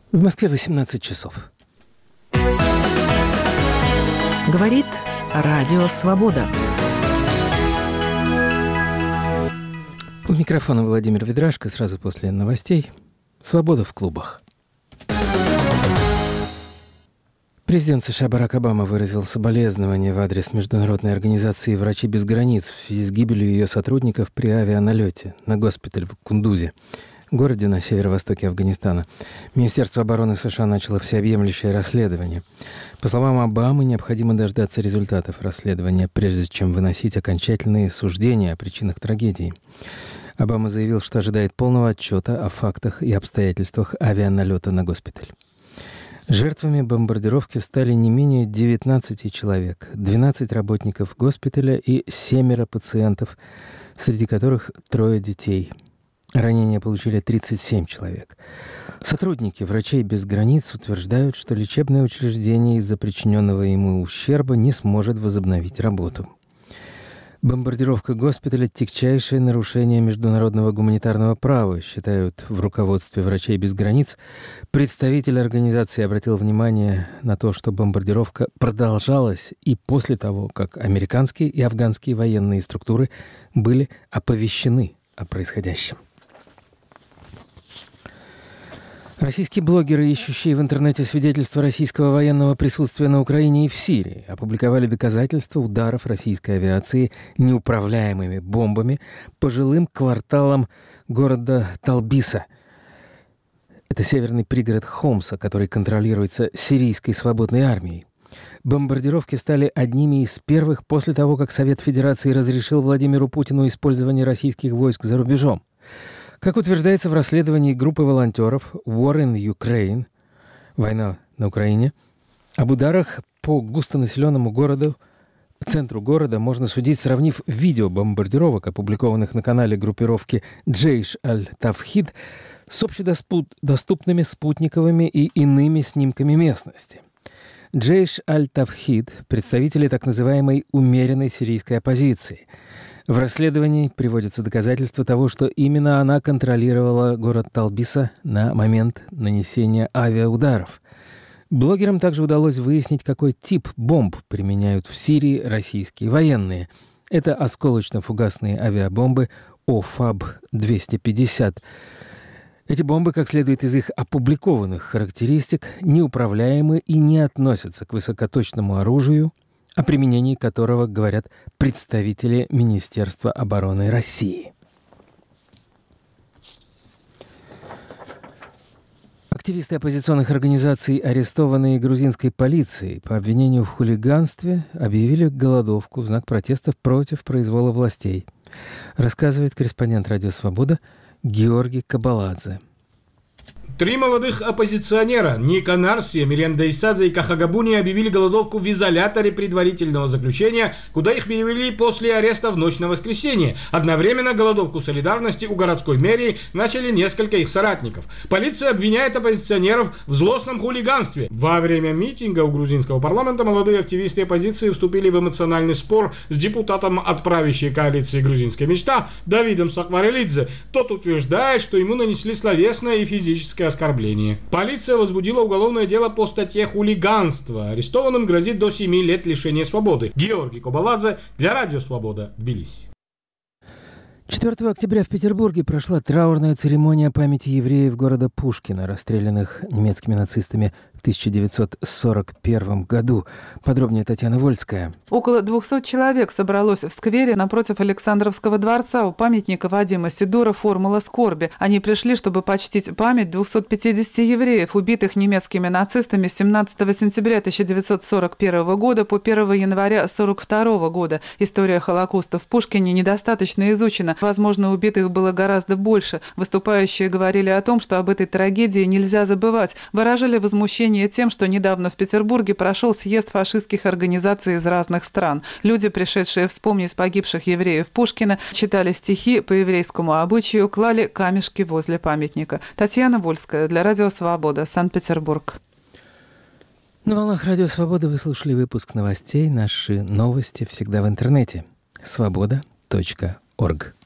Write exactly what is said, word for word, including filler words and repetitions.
В Москве восемнадцать часов. Говорит Радио Свобода. У микрофона Владимир Ведрашко. Сразу после новостей. Свобода в клубах. Президент США Барак Обама выразил соболезнования в адрес международной организации «Врачи без границ» в связи с гибелью ее сотрудников при авианалете на госпиталь в Кундузе, городе на северо-востоке Афганистана. Министерство обороны США начало всеобъемлющее расследование. По словам Обамы, необходимо дождаться результатов расследования, прежде чем выносить окончательные суждения о причинах трагедии. Обама заявил, что ожидает полного отчета о фактах и обстоятельствах авианалета на госпиталь. Жертвами бомбардировки стали не менее девятнадцать человек, двенадцать работников госпиталя и семеро пациентов, среди которых трое детей. Ранения получили тридцать семь человек. Сотрудники «Врачей без границ» утверждают, что лечебное учреждение из-за причиненного ему ущерба не сможет возобновить работу. Бомбардировка госпиталя – тягчайшее нарушение международного гуманитарного права, считают в руководстве «Врачей без границ». Представитель организации обратил внимание на то, что бомбардировка продолжалась и после того, как американские и афганские военные структуры были оповещены о происходящем. Российские блогеры, ищущие в интернете свидетельства российского военного присутствия на Украине и в Сирии, опубликовали доказательства ударов российской авиации неуправляемыми бомбами по жилым кварталам города Талбиса. Это северный пригород Хомса, который контролируется сирийской свободной армией. Бомбардировки стали одними из первых после того, как Совет Федерации разрешил Владимиру Путину использование российских войск за рубежом. Как утверждается в расследовании группы волонтеров War in Ukraine, война на Украине, об ударах по густонаселенному городу, центру города можно судить, сравнив видео бомбардировок, опубликованных на канале группировки Джейш аль-Тавхид, с общедоступными спутниковыми и иными снимками местности. Джейш аль-Тавхид – представители так называемой умеренной сирийской оппозиции. В расследовании приводятся доказательства того, что именно она контролировала город Талбиса на момент нанесения авиаударов. Блогерам также удалось выяснить, какой тип бомб применяют в Сирии российские военные. Это осколочно-фугасные авиабомбы О ФАБ двести пятьдесят. Эти бомбы, как следует из их опубликованных характеристик, неуправляемы и не относятся к высокоточному оружию, о применении которого говорят представители Министерства обороны России. Активисты оппозиционных организаций, арестованные грузинской полицией по обвинению в хулиганстве, объявили голодовку в знак протестов против произвола властей. Рассказывает корреспондент «Радио Свобода» Георгий Кабаладзе. Три молодых оппозиционера Ника Нарси, Миренда Исадзе и Кахагабуни объявили голодовку в изоляторе предварительного заключения, куда их перевели после ареста в ночь на воскресенье. Одновременно голодовку солидарности у городской мэрии начали несколько их соратников. Полиция обвиняет оппозиционеров в злостном хулиганстве. Во время митинга у грузинского парламента молодые активисты оппозиции вступили в эмоциональный спор с депутатом от правящей коалиции «Грузинская мечта» Давидом Сакварелидзе. Тот утверждает, что ему нанесли словесное и физическое оскорбление. Полиция возбудила уголовное дело по статье «Хулиганство». Арестованным грозит до семи лет лишения свободы. Георгий Кабаладзе для Радио Свобода, Тбилиси. четвёртого октября в Петербурге прошла траурная церемония памяти евреев города Пушкина, расстрелянных немецкими нацистами в тысяча девятьсот сорок первом году. Подробнее Татьяна Вольская. Около двухсот человек собралось в сквере напротив Александровского дворца у памятника Вадима Сидора «Формула скорби». Они пришли, чтобы почтить память двухсот пятидесяти евреев, убитых немецкими нацистами с семнадцатого сентября тысяча девятьсот сорок первого года по первого января сорок второго года. История Холокоста в Пушкине недостаточно изучена. Возможно, убитых было гораздо больше. Выступающие говорили о том, что об этой трагедии нельзя забывать. Выражали возмущение тем, что недавно в Петербурге прошел съезд фашистских организаций из разных стран. Люди, пришедшие вспомнить погибших евреев Пушкина, читали стихи по еврейскому обычаю, клали камешки возле памятника. Татьяна Вольская для Радио Свобода, Санкт-Петербург. На волнах Радио Свобода вы слушали выпуск новостей. Наши новости всегда в интернете. свобода точка орг.